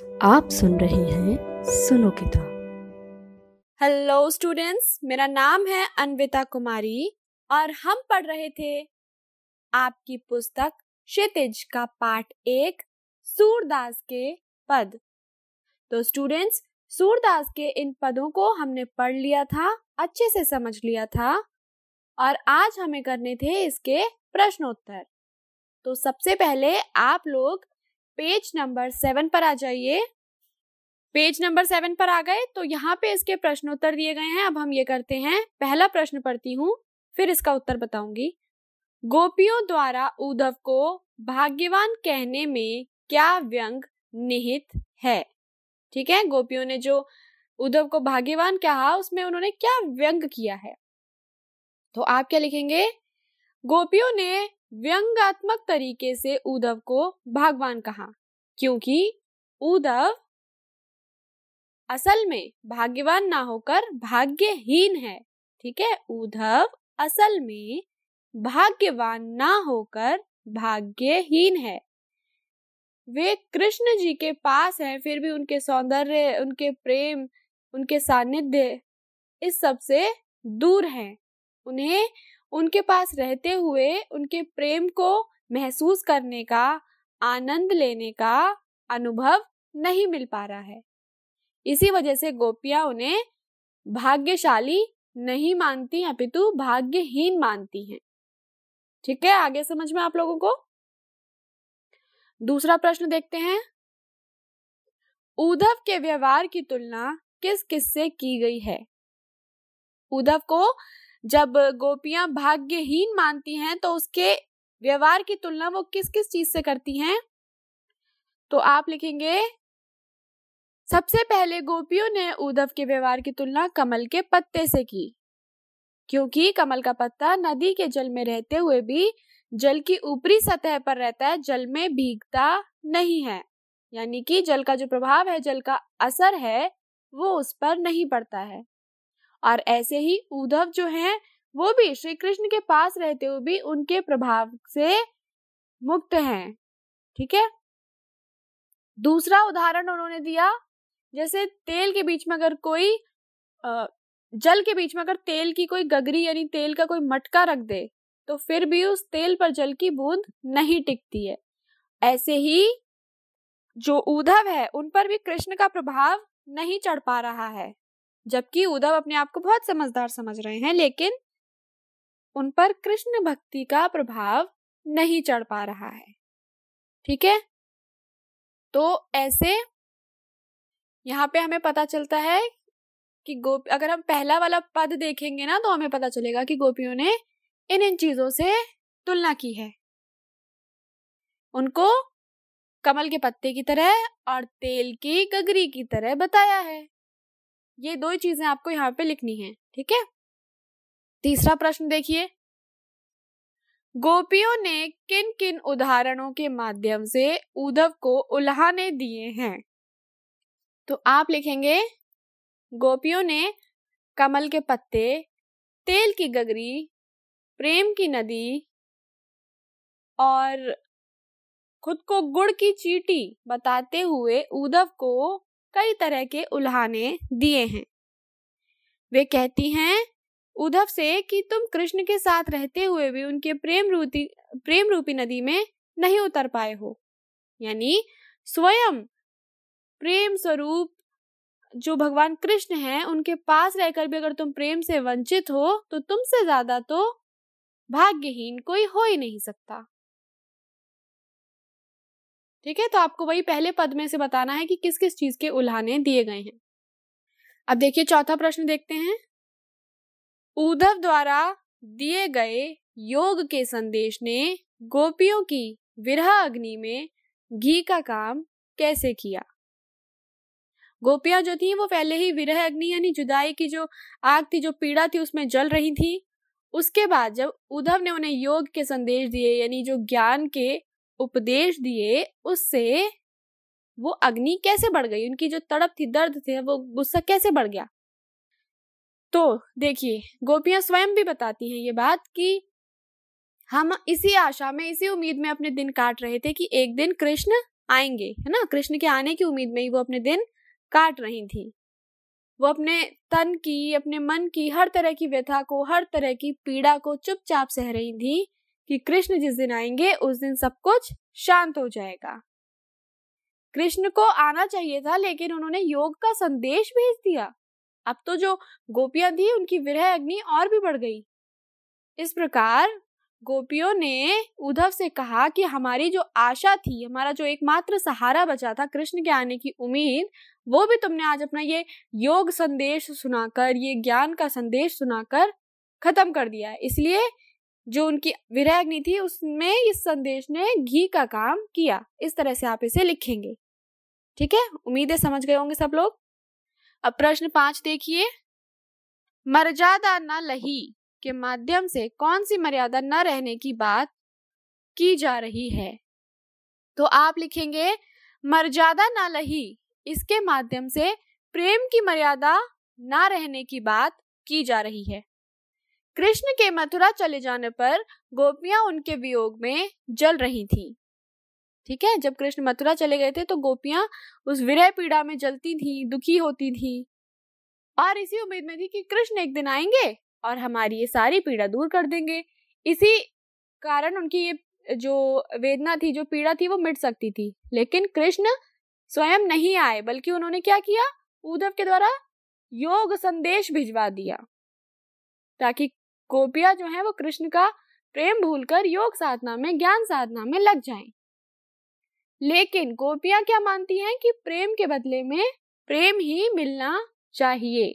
आप सुन रहे हैं सुनो किताब। हेलो स्टूडेंट्स, मेरा नाम है अन्विता कुमारी और हम पढ़ रहे थे आपकी पुस्तक क्षितिज का पाठ 1 सूरदास के पद। तो स्टूडेंट्स, सूरदास के इन पदों को हमने पढ़ लिया था, अच्छे से समझ लिया था और आज हमें करने थे इसके प्रश्नोत्तर। तो सबसे पहले आप लोग पेज नंबर 7 पर आ जाइए। पेज नंबर 7 पर आ गए तो यहाँ पे इसके प्रश्नोत्तर दिए गए हैं। अब हम ये करते हैं, पहला प्रश्न पढ़ती हूँ, फिर इसका उत्तर बताऊंगी। गोपियों द्वारा उद्धव को भाग्यवान कहने में क्या व्यंग निहित है? ठीक है, गोपियों ने जो उद्धव को भाग्यवान कहा उसमें उन्होंने क्या व्यंग किया है? तो आप क्या लिखेंगे? गोपियों ने व्यंग्यात्मक तरीके से उद्धव को भाग्यवान कहा क्योंकि उद्धव असल में भाग्यवान ना होकर भाग्यहीन है। ठीक है, उद्धव असल में भाग्यवान ना होकर भाग्यहीन है। वे कृष्ण जी के पास हैं, फिर भी उनके सौंदर्य, उनके प्रेम, उनके सानिध्य इस सब से दूर हैं। उन्हें उनके पास रहते हुए उनके प्रेम को महसूस करने का, आनंद लेने का अनुभव नहीं मिल पा रहा है। इसी वजह से गोपियां उन्हें भाग्यशाली नहीं मानती, अपितु भाग्यहीन मानती हैं। ठीक है, आगे समझ में आप लोगों को? दूसरा प्रश्न देखते हैं। उद्धव के व्यवहार की तुलना किस किस से की गई है? उद्धव को जब गोपियां भाग्यहीन मानती हैं तो उसके व्यवहार की तुलना वो किस किस चीज से करती हैं? तो आप लिखेंगे, सबसे पहले गोपियों ने उद्धव के व्यवहार की तुलना कमल के पत्ते से की, क्योंकि कमल का पत्ता नदी के जल में रहते हुए भी जल की ऊपरी सतह पर रहता है, जल में भीगता नहीं है। यानी कि जल का जो प्रभाव है, जल का असर है, वो उस पर नहीं पड़ता है। और ऐसे ही उद्धव जो हैं वो भी श्री कृष्ण के पास रहते हुए भी उनके प्रभाव से मुक्त हैं। ठीक है, दूसरा उदाहरण उन्होंने दिया, जैसे तेल के बीच में अगर कोई जल के बीच में अगर तेल की कोई गगरी यानी तेल का कोई मटका रख दे तो फिर भी उस तेल पर जल की बूंद नहीं टिकती है। ऐसे ही जो उद्धव है उन पर भी कृष्ण का प्रभाव नहीं चढ़ पा रहा है, जबकि उद्धव अपने आप को बहुत समझदार समझ रहे हैं, लेकिन उन पर कृष्ण भक्ति का प्रभाव नहीं चढ़ पा रहा है। ठीक है, तो ऐसे यहाँ पे हमें पता चलता है कि अगर हम पहला वाला पद देखेंगे ना तो हमें पता चलेगा कि गोपियों ने इन चीजों से तुलना की है। उनको कमल के पत्ते की तरह और तेल की गगरी की तरह बताया है। ये दो चीजें आपको यहाँ पे लिखनी है। ठीक है, तीसरा प्रश्न देखिए, गोपियों ने किन किन उदाहरणों के माध्यम से उद्धव को उल्हाने दिए हैं? तो आप लिखेंगे, गोपियों ने कमल के पत्ते, तेल की गगरी, प्रेम की नदी और खुद को गुड़ की चींटी बताते हुए उद्धव को कई तरह के उल्हाने दिए हैं। वे कहती हैं उद्धव से कि तुम कृष्ण के साथ रहते हुए भी उनके प्रेम रूपी नदी में नहीं उतर पाए हो। यानी स्वयं प्रेम स्वरूप जो भगवान कृष्ण हैं उनके पास रहकर भी अगर तुम प्रेम से वंचित हो तो तुमसे ज्यादा तो भाग्यहीन कोई हो ही नहीं सकता। ठीक है, तो आपको वही पहले पद में से बताना है कि किस किस चीज के उल्हाने दिए गए हैं। अब देखिए चौथा प्रश्न देखते हैं, उद्धव द्वारा दिए गए योग के संदेश ने गोपियों की विरह अग्नि में घी का काम कैसे किया? गोपियां जो थी वो पहले ही विरह अग्नि यानी जुदाई की जो आग थी, जो पीड़ा थी, उसमें जल रही थी। उसके बाद जब उद्धव ने उन्हें योग के संदेश दिए यानी जो ज्ञान के उपदेश दिए, उससे वो अग्नि कैसे बढ़ गई, उनकी जो तड़प थी, दर्द थे, वो गुस्सा कैसे बढ़ गया? तो देखिए गोपियां स्वयं भी बताती हैं ये बात कि हम इसी आशा में, इसी उम्मीद में अपने दिन काट रहे थे कि एक दिन कृष्ण आएंगे, है ना। कृष्ण के आने की उम्मीद में ही वो अपने दिन काट रही थी। वो अपने तन की, अपने मन की हर तरह की व्यथा को, हर तरह की पीड़ा को चुपचाप सह रही थी कि कृष्ण जिस दिन आएंगे उस दिन सब कुछ शांत हो जाएगा। कृष्ण को आना चाहिए था, लेकिन उन्होंने योग का संदेश भेज दिया। अब तो जो गोपियां थी उनकी विरह अग्नि और भी बढ़ गई। इस प्रकार गोपियों ने उद्धव से कहा कि हमारी जो आशा थी, हमारा जो एकमात्र सहारा बचा था, कृष्ण के आने की उम्मीद, वो भी तुमने आज अपना ये योग संदेश सुनाकर, ये ज्ञान का संदेश सुनाकर खत्म कर दिया है। इसलिए जो उनकी विरह अग्नि थी उसमें इस संदेश ने घी का काम किया। इस तरह से आप इसे लिखेंगे, ठीक है। उम्मीद है समझ गए होंगे सब लोग। अब प्रश्न 5 देखिए। मर्यादा न लही के माध्यम से कौन सी मर्यादा न रहने की बात की जा रही है? तो आप लिखेंगे मर्यादा न लही, इसके माध्यम से प्रेम की मर्यादा न रहने की बात की जा रही है। कृष्ण के मथुरा चले जाने पर गोपियां उनके वियोग में जल रही थीं, ठीक है। जब कृष्ण मथुरा चले गए थे तो गोपियां उस विरह पीड़ा में जलती थी, दुखी होती थी और इसी उम्मीद में थी कि कृष्ण एक दिन आएंगे और हमारी ये सारी पीड़ा दूर कर देंगे। इसी कारण उनकी ये जो वेदना थी, जो पीड़ा थी, वो मिट सकती थी। लेकिन कृष्ण स्वयं नहीं आए, बल्कि उन्होंने क्या किया, उद्धव के द्वारा योग संदेश भिजवा दिया ताकि गोपियां जो है वो कृष्ण का प्रेम भूलकर योग साधना में, ज्ञान साधना में लग जाएं। लेकिन गोपियां क्या मानती हैं कि प्रेम के बदले में प्रेम ही मिलना चाहिए,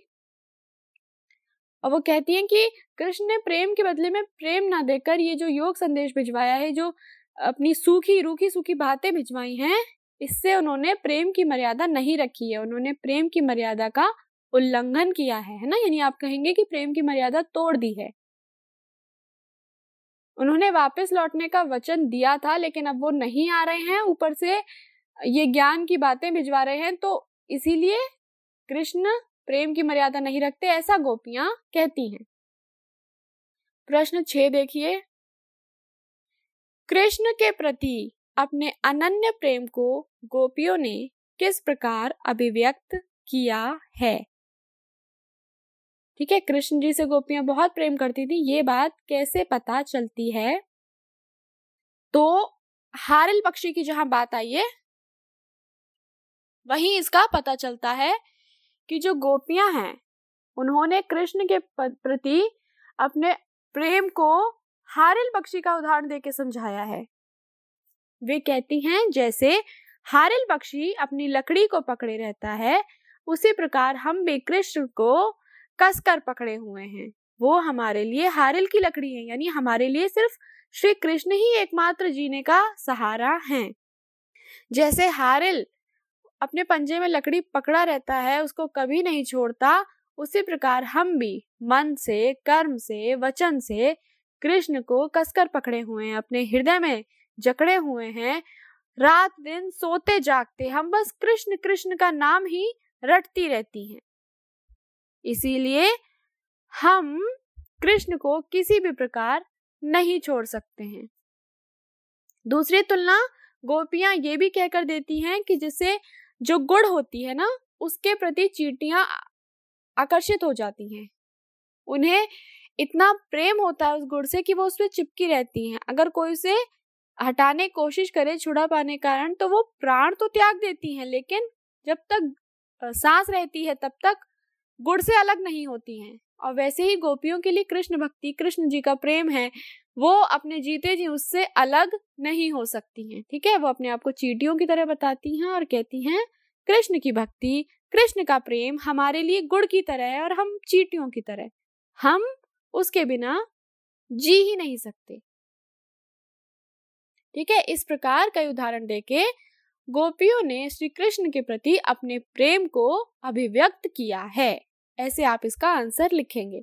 और वो कहती हैं कि कृष्ण ने प्रेम के बदले में प्रेम ना देकर ये जो योग संदेश भिजवाया है, जो अपनी रूखी सूखी बातें भिजवाई हैं, इससे उन्होंने प्रेम की मर्यादा नहीं रखी है, उन्होंने प्रेम की मर्यादा का उल्लंघन किया है ना। यानी आप कहेंगे कि प्रेम की मर्यादा तोड़ दी है। उन्होंने वापस लौटने का वचन दिया था, लेकिन अब वो नहीं आ रहे हैं, ऊपर से ये ज्ञान की बातें भिजवा रहे हैं, तो इसीलिए कृष्ण प्रेम की मर्यादा नहीं रखते, ऐसा गोपियां कहती हैं। प्रश्न 6 देखिए। कृष्ण के प्रति अपने अनन्य प्रेम को गोपियों ने किस प्रकार अभिव्यक्त किया है? ठीक है, कृष्ण जी से गोपियां बहुत प्रेम करती थी, ये बात कैसे पता चलती है? तो हारिल पक्षी की जहां बात आई है वहीं इसका पता चलता है कि जो गोपियां हैं उन्होंने कृष्ण के प्रति अपने प्रेम को हारिल पक्षी का उदाहरण देके समझाया है। वे कहती हैं जैसे हारिल पक्षी अपनी लकड़ी को पकड़े रहता है, उसी प्रकार हम भी कृष्ण को कसकर पकड़े हुए हैं। वो हमारे लिए हारिल की लकड़ी है, यानी हमारे लिए सिर्फ श्री कृष्ण ही एकमात्र जीने का सहारा हैं। जैसे हारिल अपने पंजे में लकड़ी पकड़ा रहता है, उसको कभी नहीं छोड़ता, उसी प्रकार हम भी मन से, कर्म से, वचन से कृष्ण को कसकर पकड़े हुए हैं, अपने हृदय में जकड़े हुए हैं। रात दिन सोते जागते हम बस कृष्ण कृष्ण का नाम ही रटती रहती हैं। इसीलिए हम कृष्ण को किसी भी प्रकार नहीं छोड़ सकते हैं। दूसरी तुलना गोपियां ये भी कहकर देती हैं कि जिससे जो गुड़ होती है ना, उसके प्रति चींटियां आकर्षित हो जाती हैं। उन्हें इतना प्रेम होता है उस गुड़ से कि वो उसमें चिपकी रहती हैं। अगर कोई उसे हटाने की कोशिश करे छुड़ा पाने कारण, तो वो प्राण तो त्याग देती हैं, लेकिन जब तक सांस रहती है तब तक गुड़ से अलग नहीं होती हैं। और वैसे ही गोपियों के लिए कृष्ण भक्ति, कृष्ण जी का प्रेम है, वो अपने जीते जी उससे अलग नहीं हो सकती हैं। ठीक है, वो अपने आप को चींटियों की तरह बताती हैं और कहती हैं कृष्ण की भक्ति, कृष्ण का प्रेम हमारे लिए गुड़ की तरह है और हम चींटियों की तरह, हम उसके बिना जी ही नहीं सकते। ठीक है, इस प्रकार कई उदाहरण देके गोपियों ने श्री कृष्ण के प्रति अपने प्रेम को अभिव्यक्त किया है। ऐसे आप इसका आंसर लिखेंगे।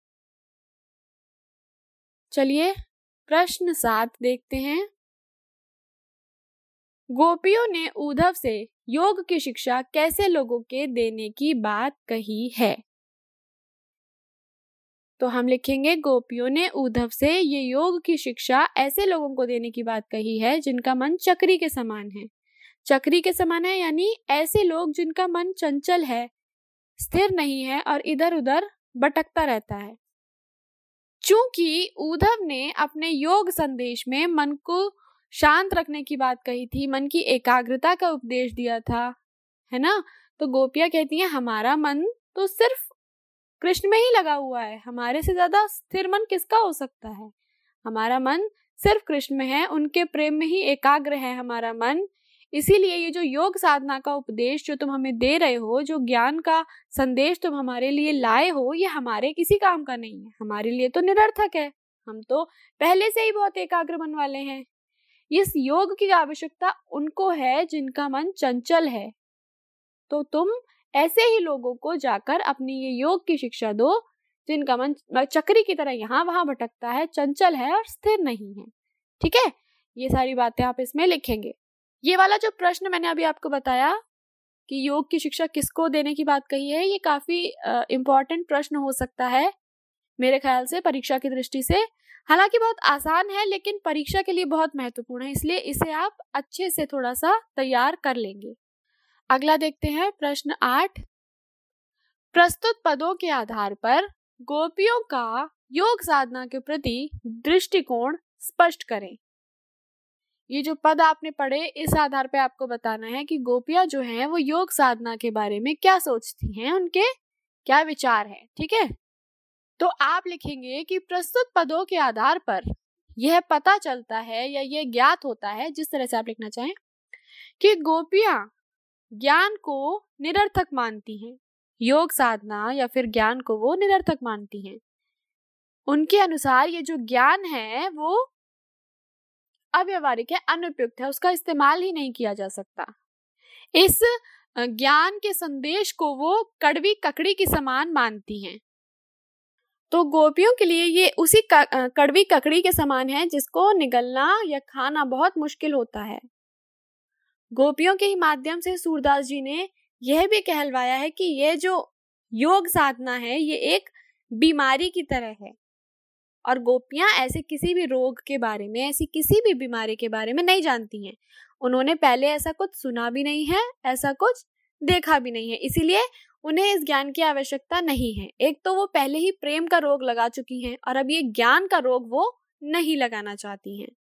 चलिए प्रश्न 7 देखते हैं। गोपियों ने उद्धव से योग की शिक्षा कैसे लोगों के देने की बात कही है? तो हम लिखेंगे गोपियों ने उद्धव से ये योग की शिक्षा ऐसे लोगों को देने की बात कही है जिनका मन चक्री के समान है, चक्री के समान है, यानी ऐसे लोग जिनका मन चंचल है, स्थिर नहीं है और इधर उधर भटकता रहता है। चूंकि उद्धव ने अपने योग संदेश में मन को शांत रखने की बात कही थी, मन की एकाग्रता का उपदेश दिया था, है ना, तो गोपियां कहती हैं हमारा मन तो सिर्फ कृष्ण में ही लगा हुआ है, हमारे से ज्यादा स्थिर मन किसका हो सकता है। हमारा मन सिर्फ कृष्ण में है, उनके प्रेम में ही एकाग्र है हमारा मन। इसीलिए ये जो योग साधना का उपदेश जो तुम हमें दे रहे हो, जो ज्ञान का संदेश तुम हमारे लिए लाए हो, ये हमारे किसी काम का नहीं है, हमारे लिए तो निरर्थक है। हम तो पहले से ही बहुत एकाग्र मन वाले हैं। इस योग की आवश्यकता उनको है जिनका मन चंचल है। तो तुम ऐसे ही लोगों को जाकर अपनी ये योग की शिक्षा दो जिनका मन चक्री की तरह यहाँ वहां भटकता है, चंचल है और स्थिर नहीं है। ठीक है, ये सारी बातें आप इसमें लिखेंगे। ये वाला जो प्रश्न मैंने अभी आपको बताया कि योग की शिक्षा किसको देने की बात कही है, ये काफी इम्पोर्टेंट प्रश्न हो सकता है मेरे ख्याल से परीक्षा की दृष्टि से। हालांकि बहुत आसान है लेकिन परीक्षा के लिए बहुत महत्वपूर्ण है, इसलिए इसे आप अच्छे से थोड़ा सा तैयार कर लेंगे। अगला देखते हैं प्रश्न 8। प्रस्तुत पदों के आधार पर गोपियों का योग साधना के प्रति दृष्टिकोण स्पष्ट करें। ये जो पद आपने पढ़े, इस आधार पे आपको बताना है कि गोपियां जो हैं वो योग साधना के बारे में क्या सोचती हैं, उनके क्या विचार हैं। ठीक है, तो आप लिखेंगे कि प्रस्तुत पदों के आधार पर यह पता चलता है या यह ज्ञात होता है, जिस तरह से आप लिखना चाहें, कि गोपियां ज्ञान को निरर्थक मानती हैं, योग साधना या फिर ज्ञान को वो निरर्थक मानती हैं। उनके अनुसार ये जो ज्ञान है वो अव्यवहारिक है, अनुपयुक्त है, उसका इस्तेमाल ही नहीं किया जा सकता। इस ज्ञान के संदेश को वो कड़वी ककड़ी के समान मानती हैं। तो गोपियों के लिए ये उसी कड़वी ककड़ी के समान है जिसको निगलना या खाना बहुत मुश्किल होता है। गोपियों के ही माध्यम से सूरदास जी ने यह भी कहलवाया है कि यह जो योग साधना है ये एक बीमारी की तरह है, और गोपियां ऐसे किसी भी रोग के बारे में, ऐसी किसी भी बीमारी के बारे में नहीं जानती हैं। उन्होंने पहले ऐसा कुछ सुना भी नहीं है, ऐसा कुछ देखा भी नहीं है, इसीलिए उन्हें इस ज्ञान की आवश्यकता नहीं है। एक तो वो पहले ही प्रेम का रोग लगा चुकी हैं और अब ये ज्ञान का रोग वो नहीं लगाना चाहती हैं।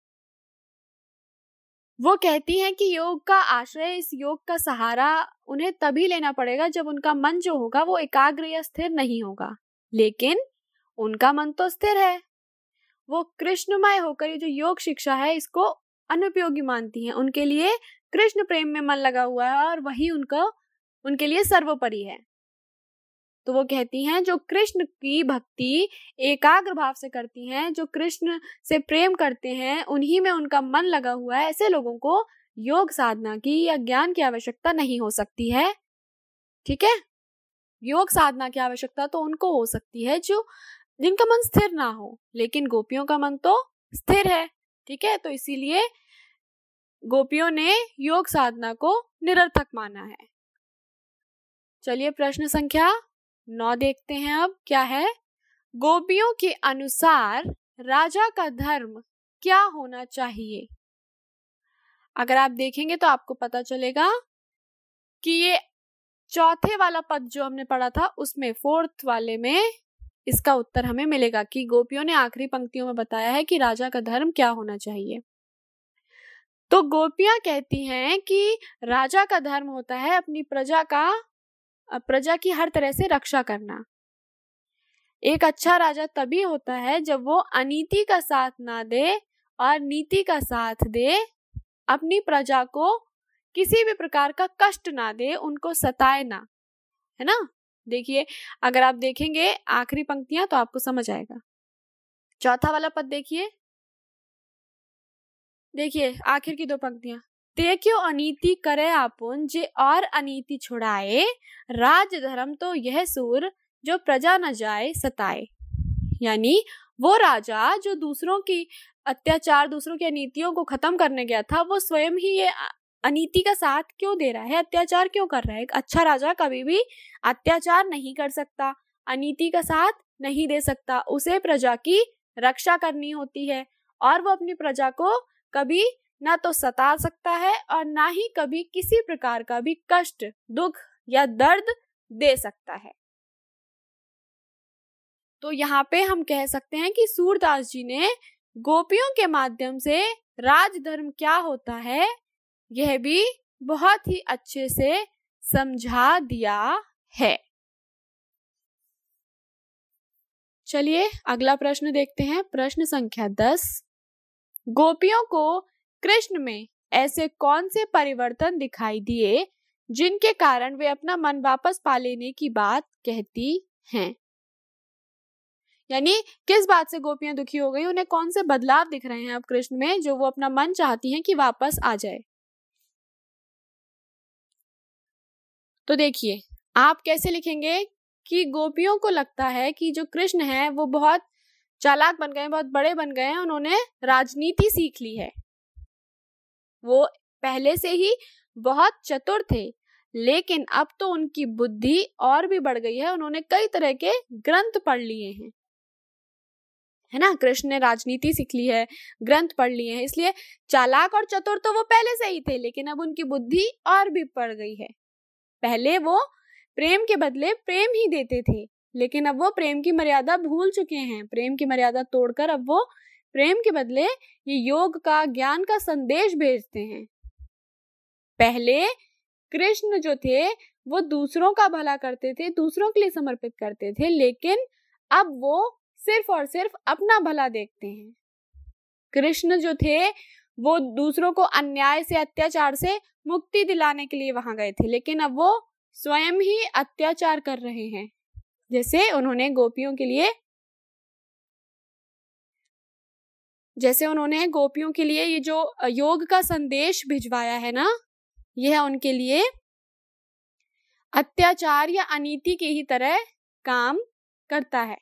वो कहती हैं कि योग का आश्रय, इस योग का सहारा उन्हें तभी लेना पड़ेगा जब उनका मन जो होगा वो एकाग्र या स्थिर नहीं होगा। लेकिन उनका मन तो स्थिर है, वो कृष्णमय होकर ये जो योग शिक्षा है इसको अनुपयोगी मानती हैं। उनके लिए कृष्ण प्रेम में मन लगा हुआ है और वही उनके लिए सर्वोपरि है। तो वो कहती हैं जो कृष्ण की भक्ति एकाग्र भाव से करती हैं, जो कृष्ण से प्रेम करते हैं, उन्हीं में उनका मन लगा हुआ है, ऐसे लोगों को योग साधना की या ज्ञान की आवश्यकता नहीं हो सकती है। ठीक है, योग साधना की आवश्यकता तो उनको हो सकती है जिनका मन स्थिर ना हो, लेकिन गोपियों का मन तो स्थिर है। ठीक है, तो इसीलिए गोपियों ने योग साधना को निरर्थक माना है। चलिए प्रश्न संख्या 9 देखते हैं। अब क्या है, गोपियों के अनुसार राजा का धर्म क्या होना चाहिए। अगर आप देखेंगे तो आपको पता चलेगा कि ये चौथे वाला पद जो हमने पढ़ा था उसमें, फोर्थ वाले में इसका उत्तर हमें मिलेगा कि गोपियों ने आखिरी पंक्तियों में बताया है कि राजा का धर्म क्या होना चाहिए। तो गोपियां कहती हैं कि राजा का धर्म होता है अपनी प्रजा की हर तरह से रक्षा करना। एक अच्छा राजा तभी होता है जब वो अनीति का साथ ना दे और नीति का साथ दे, अपनी प्रजा को किसी भी प्रकार का कष्ट ना दे, उनको सताए ना, है ना। देखिए, अगर आप देखेंगे आखिरी पंक्तियां तो आपको समझ आएगा। चौथा वाला पद देखिए आखिर की 2 पंक्तियां, ते क्यों अनीति करे आपुन जे और अनीति छुड़ाए, राज धर्म तो यह सूर जो प्रजा न जाए सताए। यानी वो राजा जो दूसरों की अत्याचार, दूसरों की अनीतियों को खत्म करने गया था, वो स्वयं ही ये अनीति का साथ क्यों दे रहा है, अत्याचार क्यों कर रहा है। एक अच्छा राजा कभी भी अत्याचार नहीं कर सकता, अनीति का साथ नहीं दे सकता, उसे प्रजा की रक्षा करनी होती है और वो अपनी प्रजा को कभी ना तो सता सकता है और ना ही कभी किसी प्रकार का भी कष्ट, दुख या दर्द दे सकता है। तो यहाँ पे हम कह सकते हैं कि सूरदास जी ने गोपियों के माध्यम से राजधर्म क्या होता है यह भी बहुत ही अच्छे से समझा दिया है। चलिए अगला प्रश्न देखते हैं। प्रश्न संख्या 10। गोपियों को कृष्ण में ऐसे कौन से परिवर्तन दिखाई दिए जिनके कारण वे अपना मन वापस पा लेने की बात कहती हैं? यानी किस बात से गोपियां दुखी हो गई, उन्हें कौन से बदलाव दिख रहे हैं अब कृष्ण में जो वो अपना मन चाहती हैं कि वापस आ जाए। तो देखिए आप कैसे लिखेंगे कि गोपियों को लगता है कि जो कृष्ण है वो बहुत चालाक बन गए, बहुत बड़े बन गए हैं, उन्होंने राजनीति सीख ली है। वो पहले से ही बहुत चतुर थे लेकिन अब तो उनकी बुद्धि और भी बढ़ गई है, उन्होंने कई तरह के ग्रंथ पढ़ लिए हैं, है ना। कृष्ण ने राजनीति सीख ली है, ग्रंथ पढ़ लिए हैं, इसलिए चालाक और चतुर तो वो पहले से ही थे लेकिन अब उनकी बुद्धि और भी बढ़ गई है। पहले वो प्रेम के बदले प्रेम ही देते थे लेकिन अब वो प्रेम की मर्यादा भूल चुके हैं। प्रेम की मर्यादा तोड़कर अब वो प्रेम के बदले ये योग का, ज्ञान का संदेश भेजते हैं। पहले कृष्ण जो थे वो दूसरों का भला करते थे, दूसरों के लिए समर्पित करते थे, लेकिन अब वो सिर्फ और सिर्फ अपना भला देखते हैं। कृष्ण जो थे वो दूसरों को अन्याय से, अत्याचार से मुक्ति दिलाने के लिए वहां गए थे लेकिन अब वो स्वयं ही अत्याचार कर रहे हैं। जैसे उन्होंने गोपियों के लिए ये जो योग का संदेश भिजवाया है ना, यह उनके लिए अत्याचार या अनीति की ही तरह काम करता है।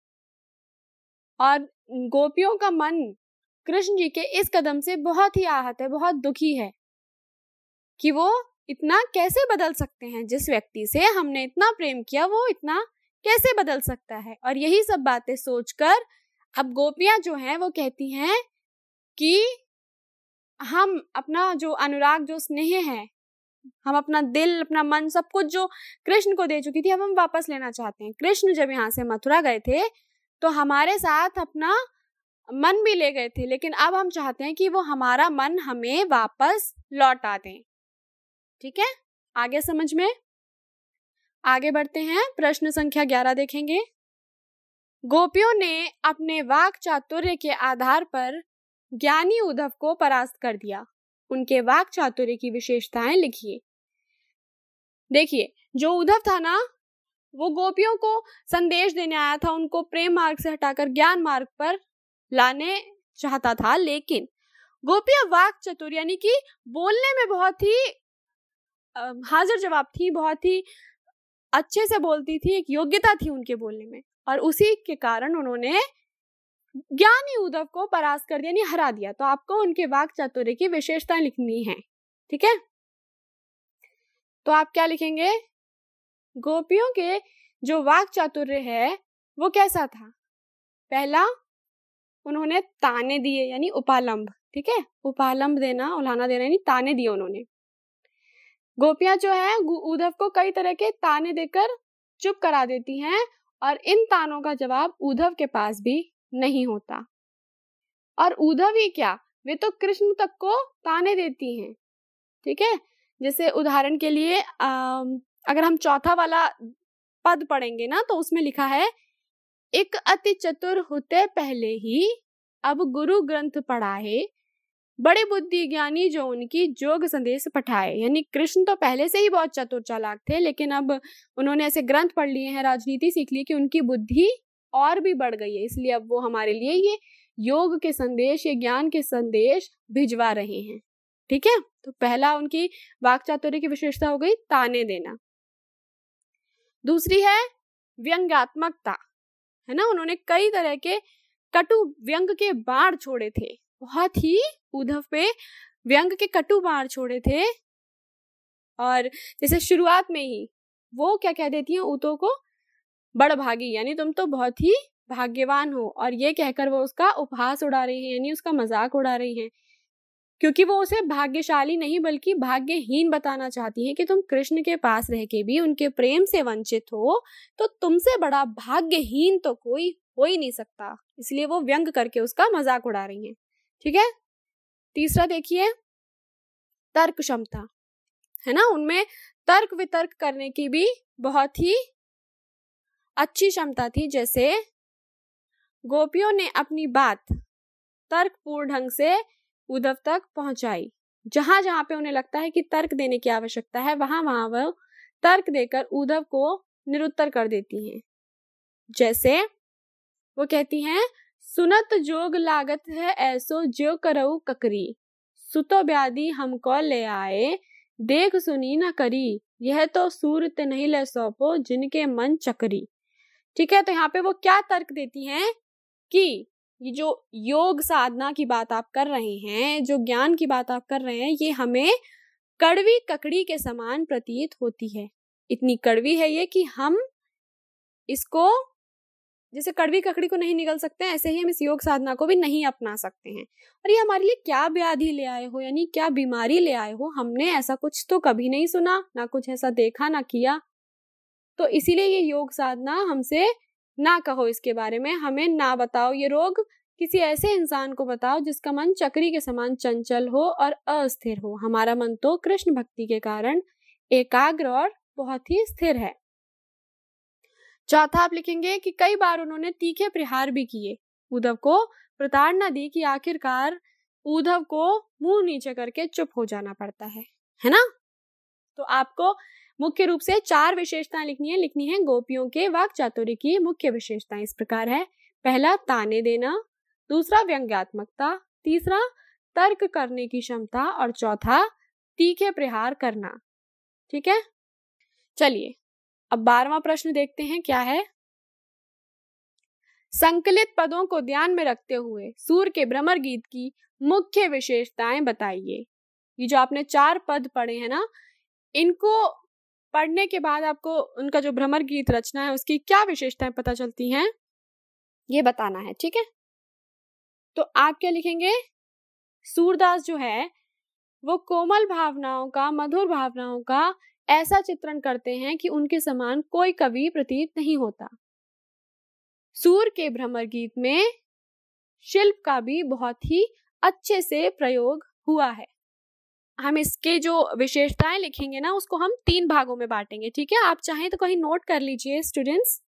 और गोपियों का मन कृष्ण जी के इस कदम से बहुत ही आहत है, बहुत दुखी है कि वो इतना कैसे बदल सकते हैं। जिस व्यक्ति से हमने इतना प्रेम किया वो इतना कैसे बदल सकता है। और यही सब बातें सोचकर अब गोपियां जो हैं वो कहती हैं कि हम अपना जो अनुराग, जो स्नेह है, हम अपना दिल, अपना मन, सब कुछ जो कृष्ण को दे चुकी थी अब हम वापस लेना चाहते हैं। कृष्ण जब यहाँ से मथुरा गए थे तो हमारे साथ अपना मन भी ले गए थे लेकिन अब हम चाहते हैं कि वो हमारा मन हमें वापस लौटा दें। ठीक है, आगे समझ में। आगे बढ़ते हैं, प्रश्न संख्या 11 देखेंगे। गोपियों ने अपने वाक चातुर्य के आधार पर ज्ञानी उद्धव को परास्त कर दिया। उनके वाक चातुर्य की विशेषताएं लिखिए। देखिए जो उद्धव था ना वो गोपियों को संदेश देने आया था, उनको प्रेम मार्ग से हटाकर ज्ञान मार्ग पर लाने चाहता था, लेकिन गोपियां वाक चतुर यानी कि बोलने में बहुत ही हाजिर जवाब थी, बहुत ही अच्छे से बोलती थी, एक योग्यता थी उनके बोलने में, और उसी के कारण उन्होंने ज्ञानी उद्धव को परास्त कर दिया, यानी हरा दिया। तो आपको उनके वाक चातुर्य की विशेषताएं लिखनी है। ठीक है, तो आप क्या लिखेंगे? गोपियों के जो वाक चातुर्य है वो कैसा था? पहला, उन्होंने ताने दिए यानी उपालंब। ठीक है, उपालंब देना, उलाहना देना यानी ताने दिए उन्होंने। गोपियां जो है उद्धव को कई तरह के ताने देकर चुप करा देती हैं और इन तानों का जवाब उद्धव के पास भी नहीं होता। और उद्धव ही क्या, वे तो कृष्ण तक को ताने देती हैं। ठीक है, जैसे उदाहरण के लिए अगर हम चौथा वाला पद पढ़ेंगे ना तो उसमें लिखा है, एक अति चतुर होते पहले ही अब गुरु ग्रंथ पढ़ाए, बड़े बुद्धि ज्ञानी जो उनकी जोग संदेश पठाए। यानी कृष्ण तो पहले से ही बहुत चतुर चालाक थे, लेकिन अब उन्होंने ऐसे ग्रंथ पढ़ लिए हैं, राजनीति सीख ली कि उनकी बुद्धि और भी बढ़ गई है, इसलिए अब वो हमारे लिए ये योग के संदेश, ये ज्ञान के संदेश भिजवा रहे हैं। ठीक है, तो पहला उनकी वाक चातुर्य की विशेषता हो गई ताने देना। दूसरी है व्यंग्यात्मकता, है ना, उन्होंने कई तरह के कटु व्यंग के बाण छोड़े थे, बहुत ही उद्धव पे व्यंग के कटु बाण छोड़े थे। और जैसे शुरुआत में ही वो क्या कह देती हैं ऊतो को, बड़भागी यानी तुम तो बहुत ही भाग्यवान हो, और ये कहकर वो उसका उपहास उड़ा रही है यानी उसका मजाक उड़ा रही हैं। क्योंकि वो उसे भाग्यशाली नहीं बल्कि भाग्यहीन बताना चाहती हैं कि तुम कृष्ण के पास रह के भी उनके प्रेम से वंचित हो, तो तुमसे बड़ा भाग्यहीन तो कोई हो ही नहीं सकता। इसलिए वो व्यंग करके उसका मजाक उड़ा रही हैं। ठीक है। तीसरा देखिए, तर्क क्षमता, है ना, उनमें तर्क वितर्क करने की भी बहुत ही अच्छी क्षमता थी। जैसे गोपियों ने अपनी बात तर्कपूर्ण ढंग से उद्धव तक पहुंचाई। जहां जहां पे उन्हें लगता है कि तर्क देने की आवश्यकता है, वहां वहां वह तर्क देकर उद्धव को निरुत्तर कर देती हैं। जैसे वो कहती हैं, सुनत जोग लागत है ऐसो ज्यो करऊ ककरी, सुतो ब्याधि हमको ले आए देख सुनी न करी, यह तो सूरत नहीं ले सौंपो जिनके मन चकरी। ठीक है। तो यहाँ पे वो क्या तर्क देती हैं कि ये जो योग साधना की बात आप कर रहे हैं, जो ज्ञान की बात आप कर रहे हैं, ये हमें कड़वी ककड़ी के समान प्रतीत होती है। इतनी कड़वी है ये कि हम इसको, जैसे कड़वी ककड़ी को नहीं निगल सकते हैं, ऐसे ही हम इस योग साधना को भी नहीं अपना सकते हैं। और ये हमारे लिए क्या व्याधि ले आए हो, यानी क्या बीमारी ले आए हो, हमने ऐसा कुछ तो कभी नहीं सुना, ना कुछ ऐसा देखा ना किया। तो इसीलिए ये योग साधना हमसे ना कहो, इसके बारे में हमें ना बताओ। ये रोग किसी ऐसे इंसान को बताओ जिसका मन चक्री के समान चंचल हो और अस्थिर हो। हमारा मन तो कृष्ण भक्ति के कारण एकाग्र और बहुत ही स्थिर है। चौथा आप लिखेंगे कि कई बार उन्होंने तीखे प्रहार भी किए, उद्धव को प्रताड़ना दी कि आखिरकार उद्धव को मुंह नीचे करके चुप हो जाना पड़ता है ना। तो आपको मुख्य रूप से 4 विशेषताएं लिखनी है गोपियों के वाक् चातुर्य की। मुख्य विशेषताएं इस प्रकार है, पहला ताने देना, दूसरा व्यंग्यात्मकता, तीसरा तर्क करने की क्षमता और चौथा तीखे प्रहार करना। ठीक है। चलिए अब 12वां प्रश्न देखते हैं क्या है। संकलित पदों को ध्यान में रखते हुए सूर के भ्रमर गीत की मुख्य विशेषताएं बताइए। ये जो आपने 4 पद पढ़े हैं ना, इनको पढ़ने के बाद आपको उनका जो भ्रमर गीत रचना है उसकी क्या विशेषताएं पता चलती हैं, ये बताना है। ठीक है। तो आप क्या लिखेंगे, सूरदास जो है वो कोमल भावनाओं का, मधुर भावनाओं का ऐसा चित्रण करते हैं कि उनके समान कोई कवि प्रतीत नहीं होता। सूर के भ्रमर गीत में शिल्प का भी बहुत ही अच्छे से प्रयोग हुआ है। हम इसके जो विशेषताएं लिखेंगे ना, उसको हम 3 भागों में बांटेंगे। ठीक है। आप चाहें तो कहीं नोट कर लीजिए स्टूडेंट्स।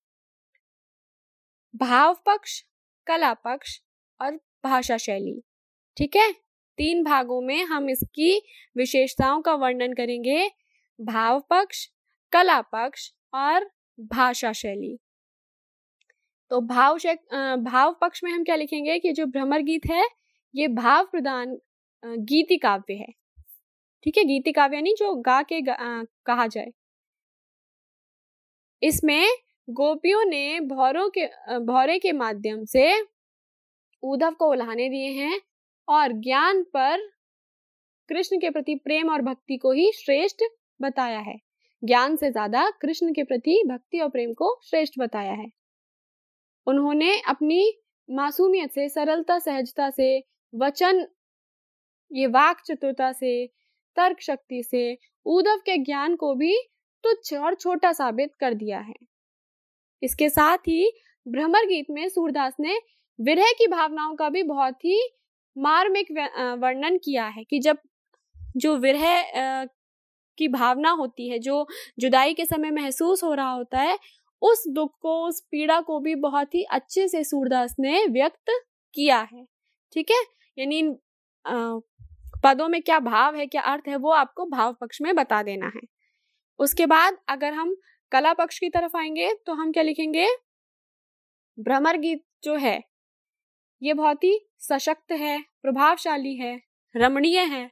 भाव पक्ष, कला पक्ष और भाषा शैली। ठीक है। 3 भागों में हम इसकी विशेषताओं का वर्णन करेंगे, भाव पक्ष, कला पक्ष और भाषा शैली। तो भाव पक्ष में हम क्या लिखेंगे कि जो भ्रमर गीत है ये भाव प्रदान गीति काव्य है। ठीक है। गीति काव्य यानी जो गा के कहा जाए। इसमें गोपियों ने भौरे के माध्यम से उद्धव को उल्हाने दिए हैं और ज्ञान पर कृष्ण के प्रति प्रेम और भक्ति को ही श्रेष्ठ बताया है। ज्ञान से ज्यादा कृष्ण के प्रति भक्ति और प्रेम को श्रेष्ठ बताया है। उन्होंने अपनी मासूमियत से, सरलता, सहजता से, वचन, ये वाक चतुरता से, तर्क शक्ति से उद्धव के ज्ञान को भी तुच्छ और छोटा साबित कर दिया है। इसके साथ ही भ्रमर गीत में सूरदास ने विरह की भावनाओं का भी बहुत ही मार्मिक वर्णन किया है कि जब जो विरह की भावना होती है, जो जुदाई के समय महसूस हो रहा होता है, उस दुख को, उस पीड़ा को भी बहुत ही अच्छे से सूरदास ने व्यक्त किया है। ठीक है। यानी पदों में क्या भाव है, क्या अर्थ है, वो आपको भाव पक्ष में बता देना है। उसके बाद अगर हम कला पक्ष की तरफ आएंगे तो हम क्या लिखेंगे, भ्रमर गीत जो है ये बहुत ही सशक्त है, प्रभावशाली है, रमणीय है।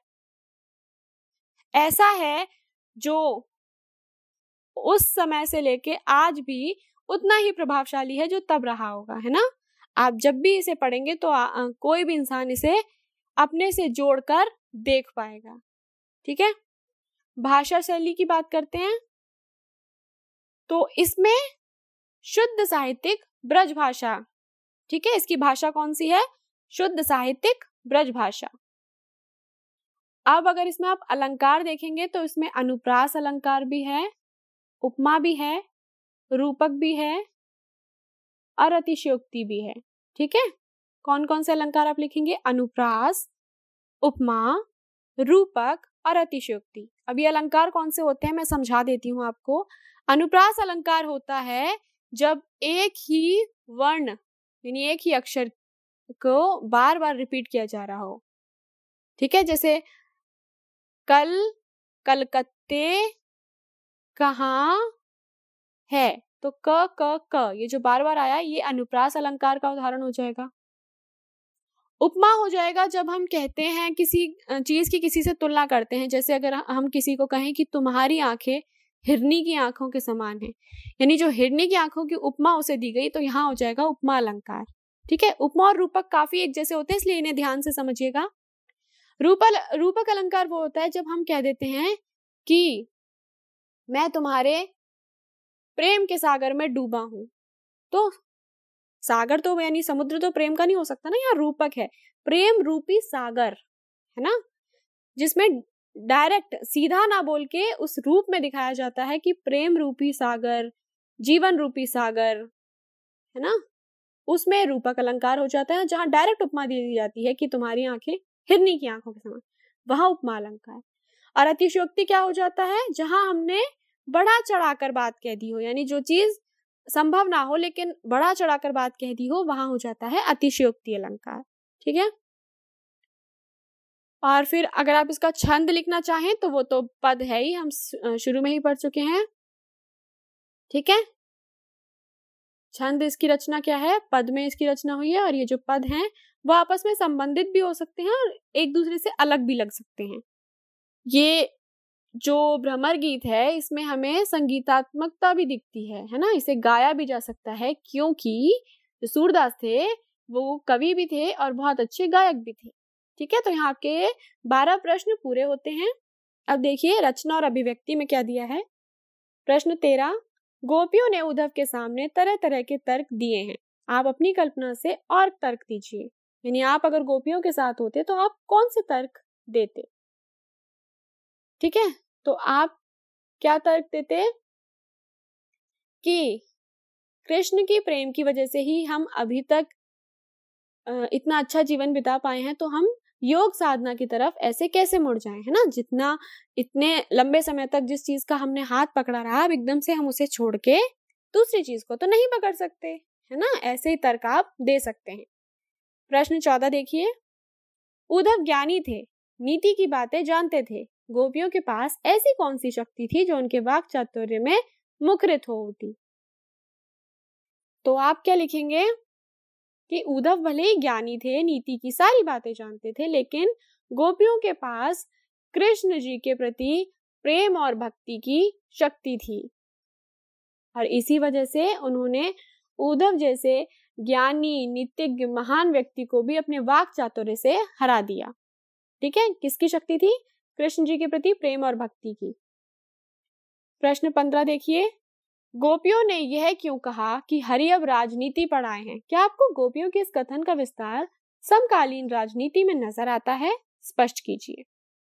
ऐसा है जो उस समय से लेके आज भी उतना ही प्रभावशाली है जो तब रहा होगा, है ना। आप जब भी इसे पढ़ेंगे तो कोई भी इंसान इसे अपने से जोड़कर देख पाएगा। ठीक है। भाषा शैली की बात करते हैं तो इसमें शुद्ध साहित्यिक ब्रज भाषा। ठीक है। इसकी भाषा कौन सी है, शुद्ध साहित्यिक ब्रज भाषा। अब अगर इसमें आप अलंकार देखेंगे तो इसमें अनुप्रास अलंकार भी है, उपमा भी है, रूपक भी है और अतिशयोक्ति भी है। ठीक है, कौन कौन से अलंकार आप लिखेंगे? अनुप्रास, उपमा, रूपक और अतिशयोक्ति। अब ये अलंकार कौन से होते हैं मैं समझा देती हूँ आपको। अनुप्रास अलंकार होता है जब एक ही वर्ण यानी एक ही अक्षर को बार बार रिपीट किया जा रहा हो। ठीक है, जैसे कल, कलकत्ते, कहाँ है, तो क क क ये जो बार बार आया ये अनुप्रास अलंकार का उदाहरण हो जाएगा। उपमा हो जाएगा जब हम कहते हैं किसी चीज की किसी से तुलना करते हैं, जैसे अगर हम किसी को कहें कि तुम्हारी आंखें हिरनी की आंखों के समान है, यानी जो हिरनी की आंखों की उपमा उसे दी गई, तो यहाँ हो जाएगा उपमा अलंकार। ठीक है, उपमा और रूपक काफी एक जैसे होते हैं, इसलिए इन्हें ध्यान से समझिएगा। रूपक अलंकार वो होता है जब हम कह देते हैं कि मैं तुम्हारे प्रेम के सागर में डूबा हूं, तो सागर तो यानी समुद्र तो प्रेम का नहीं हो सकता ना, यहाँ रूपक है प्रेम रूपी सागर, है ना, जिसमें डायरेक्ट सीधा ना बोल के उस रूप में दिखाया जाता है कि प्रेम रूपी सागर, जीवन रूपी सागर, है ना, उसमें रूपक अलंकार हो जाता है। जहां डायरेक्ट उपमा दी जाती है कि तुम्हारी आंखें हिरनी की आंखों के समान, वहां उपमा अलंकार। और अतिशयोक्ति क्या हो जाता है? जहां हमने बढ़ा चढ़ाकर बात कह दी हो, यानी जो चीज संभव ना हो लेकिन बढ़ा चढ़ाकर बात कह दी हो, वहां हो जाता है अतिशयोक्ति अलंकार। ठीक है, और फिर अगर आप इसका छंद लिखना चाहें तो वो तो पद है ही, हम शुरू में ही पढ़ चुके हैं। ठीक है, छंद इसकी रचना क्या है? पद में इसकी रचना हुई है, और ये जो पद हैं वो आपस में संबंधित भी हो सकते हैं और एक दूसरे से अलग भी लग सकते हैं। ये जो भ्रमर गीत है इसमें हमें संगीतात्मकता भी दिखती है ना, इसे गाया भी जा सकता है क्योंकि जो सूरदास थे वो कवि भी थे और बहुत अच्छे गायक भी थे। ठीक है, तो यहाँ के 12 प्रश्न पूरे होते हैं। अब देखिए रचना और अभिव्यक्ति में क्या दिया है। प्रश्न 13, गोपियों ने उद्धव के सामने तरह तरह के तर्क दिए हैं, आप अपनी कल्पना से और तर्क दीजिए। यानी आप अगर गोपियों के साथ होते तो आप कौन से तर्क देते? ठीक है, तो आप क्या तर्क देते कि कृष्ण की प्रेम की वजह से ही हम अभी तक इतना अच्छा जीवन बिता पाए हैं, तो हम योग साधना की तरफ ऐसे कैसे मुड़ जाएं, है ना, जितना इतने लंबे समय तक जिस चीज का हमने हाथ पकड़ा रहा, अब एकदम से हम उसे छोड़ के दूसरी चीज को तो नहीं पकड़ सकते, है ना, ऐसे ही तर्क आप दे सकते हैं। प्रश्न 14 देखिए, उद्धव ज्ञानी थे, नीति की बातें जानते थे, गोपियों के पास ऐसी कौन सी शक्ति थी जो उनके वाक चातुर्य में मुखरित हो उठी? तो आप क्या लिखेंगे कि उद्धव भले ही ज्ञानी थे, नीति की सारी बातें जानते थे, लेकिन गोपियों के पास कृष्ण जी के प्रति प्रेम और भक्ति की शक्ति थी, और इसी वजह से उन्होंने उद्धव जैसे ज्ञानी नीतिज्ञ महान व्यक्ति को भी अपने वाक चातुर्य से हरा दिया। ठीक है, किसकी शक्ति थी? कृष्ण जी के प्रति प्रेम और भक्ति की। प्रश्न 15 देखिए, गोपियों ने यह क्यों कहा कि हरि अब राजनीति पढ़ाए हैं? क्या आपको गोपियों के इस कथन का विस्तार समकालीन राजनीति में नजर आता है? स्पष्ट कीजिए।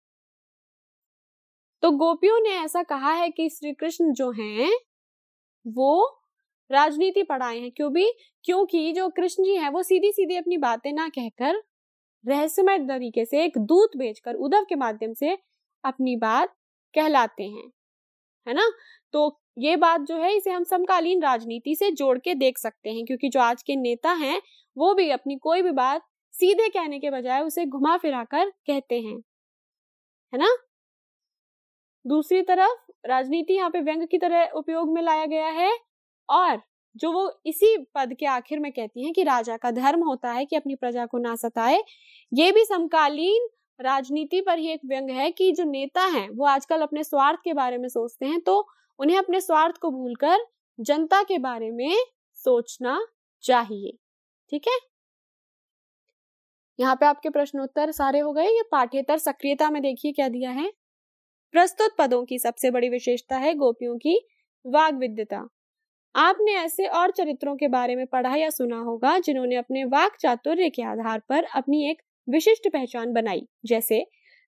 तो गोपियों ने ऐसा कहा है कि श्री कृष्ण जो हैं वो राजनीति पढ़ाए हैं, क्योंकि जो कृष्ण जी हैं वो सीधी सीधी अपनी बातें ना कहकर रहस्यमय तरीके से एक दूत भेजकर उद्धव के माध्यम से अपनी बात कहलाते हैं, है ना। तो ये बात जो है इसे हम समकालीन राजनीति से जोड़ के देख सकते हैं, क्योंकि जो आज के नेता हैं वो भी अपनी कोई भी बात सीधे कहने के बजाय उसे घुमा फिरा कर कहते हैं, है ना। दूसरी तरफ राजनीति यहाँ पे व्यंग की तरह उपयोग में लाया गया है, और जो वो इसी पद के आखिर में कहती हैं कि राजा का धर्म होता है कि अपनी प्रजा को ना सताए, ये भी समकालीन राजनीति पर ही एक व्यंग है कि जो नेता हैं वो आजकल अपने स्वार्थ के बारे में सोचते हैं, तो उन्हें अपने स्वार्थ को भूलकर जनता के बारे में सोचना चाहिए। ठीक है, यहाँ पे आपके प्रश्नोत्तर सारे हो गए। ये पाठ्येतर सक्रियता में देखिए क्या दिया है। प्रस्तुत पदों की सबसे बड़ी विशेषता है गोपियों की वाग्विद्यता। आपने ऐसे और चरित्रों के बारे में पढ़ा या सुना होगा जिन्होंने अपने वाक चातुर्य के आधार पर अपनी एक विशिष्ट पहचान बनाई, जैसे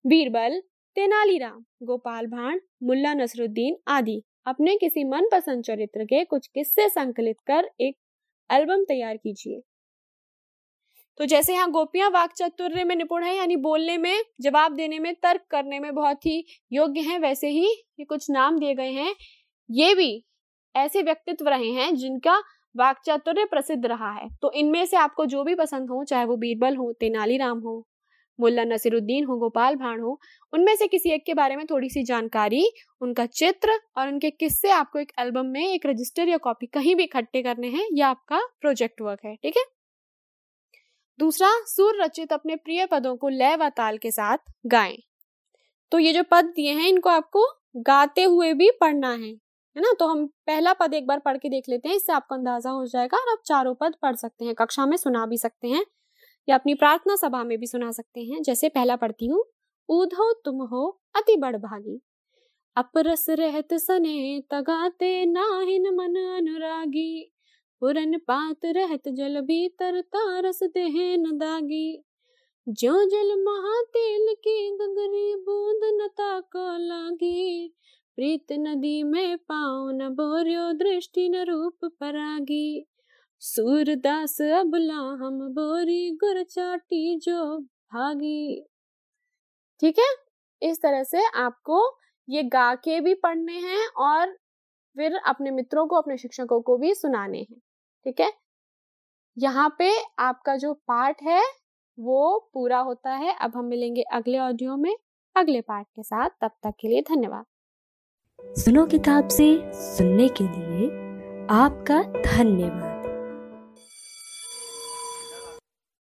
बीरबल, तेनालीराम, गोपाल भांड, मुल्ला नसरुद्दीन आदि अपने किसी मनपसंद चरित्र के कुछ किस्से संकलित कर एक एल्बम तैयार कीजिए। तो जैसे यहाँ गोपियां वाक चातुर्य में निपुण है, यानी बोलने में, जवाब देने में, तर्क करने में बहुत ही योग्य हैं, वैसे ही ये कुछ नाम दिए गए हैं, ये भी ऐसे व्यक्तित्व रहे हैं जिनका वाक चातुर्य प्रसिद्ध रहा है। तो इनमें से आपको जो भी पसंद हो, चाहे वो बीरबल हो, तेनालीराम हो, मुल्ला नसीरुद्दीन हो, गोपाल भांड हो, उनमें से किसी एक के बारे में थोड़ी सी जानकारी, उनका चित्र और उनके किस्से आपको एक एल्बम में एक रजिस्टर या कॉपी कहीं भी इकट्ठे करने हैं। यह आपका प्रोजेक्ट वर्क है, ठीक है। दूसरा, सुर रचित अपने प्रिय पदों को लय व ताल के साथ गाएं। तो ये जो पद दिए हैं इनको आपको गाते हुए भी पढ़ना है ना। तो हम पहला पद एक बार पढ़ के देख लेते हैं, इससे आपको अंदाजा हो जाएगा और आप चारों पद पढ़ सकते हैं, कक्षा में सुना भी सकते हैं या अपनी प्रार्थना सभा में भी सुना सकते हैं। जैसे पहला पढ़ती हूँ। ऊधो तुम हो अति बड़ भागी, अपरस रहत सने तगाते नाहिन मन अनुरागी, पुरन पात रहत जल भीतर तारस देहे न दागी, जो जल महातेल की गगरी बूंद न ताको लागी, प्रीत नदी में पाँव न बोर्यो दृष्टि न रूप परागी, सूरदास अबला हम बोरी गुर चाटी जो भागी। ठीक है, इस तरह से आपको ये गा के भी पढ़ने हैं और फिर अपने मित्रों को, अपने शिक्षकों को भी सुनाने हैं। ठीक है, यहाँ पे आपका जो पाठ है वो पूरा होता है। अब हम मिलेंगे अगले ऑडियो में अगले पाठ के साथ। तब तक के लिए धन्यवाद। सुनो किताब से सुनने के लिए आपका धन्यवाद।